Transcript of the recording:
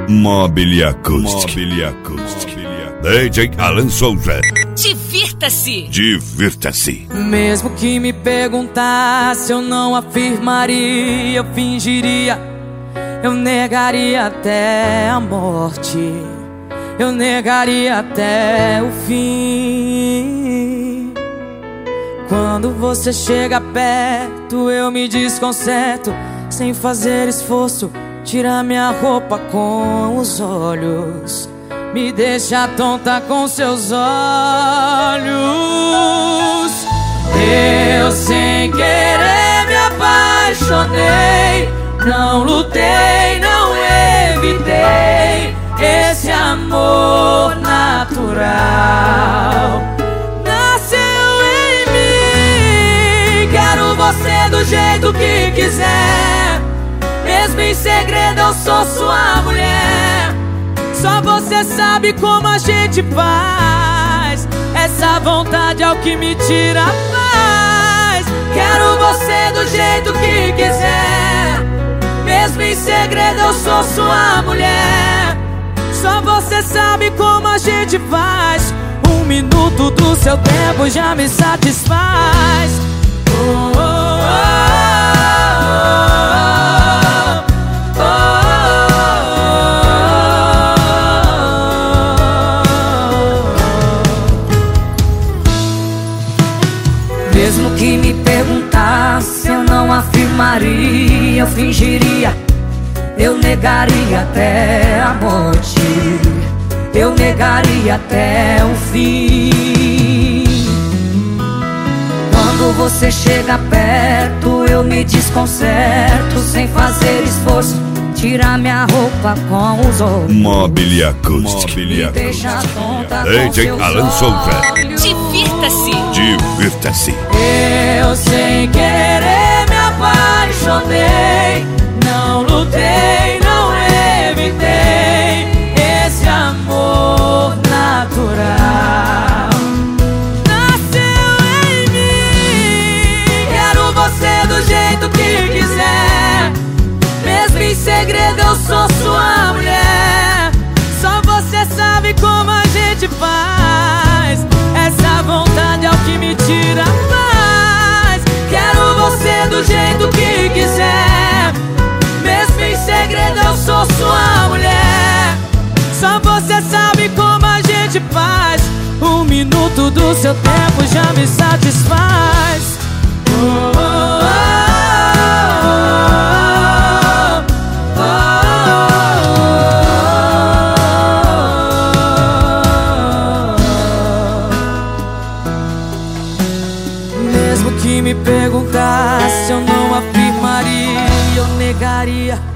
Mobília Acústica. DJ Alan Souza. Divirta-se. Divirta-se. Mesmo que me perguntasse, eu não afirmaria, eu fingiria, eu negaria até a morte, eu negaria até o fim. Quando você chega perto, eu me desconcerto, sem fazer esforço, tira minha roupa com os olhos, me deixa tonta com seus olhos. Eu sem querer me apaixonei, não lutei, não evitei esse amor natural. Nasceu em mim, quero você do jeito que quiser, mesmo em segredo eu sou sua mulher. Só você sabe como a gente faz, essa vontade é o que me tira a paz. Quero você do jeito que quiser, mesmo em segredo eu sou sua mulher. Só você sabe como a gente faz, 1 minuto do seu tempo já me satisfaz. Oh, oh, oh, oh, oh. Mesmo que me perguntasse, eu não afirmaria, eu fingiria, eu negaria até a morte, eu negaria até o fim. Quando você chega perto, eu me desconcerto, sem fazer esforço, tira minha roupa com os olhos. Mobília Acústica. Me deixa tonta com DJ seus Alan Souza. olhos. Divirta-se. Divirta-se. Eu sem querer me apaixonei, não lutei, não evitei esse amor natural. Nasceu em mim, quero você do jeito que quiser, mesmo em segredo eu sou sua mulher. Só você sabe como a gente faz, essa vontade é o que me tira a paz. Quero você do jeito que quiser, mesmo em segredo eu sou sua mulher. Só você sabe como a gente faz, 1 minuto do seu tempo já me satisfaz. Oh, oh, oh, oh, oh. Mesmo que me perguntasse, eu não afirmaria, eu negaria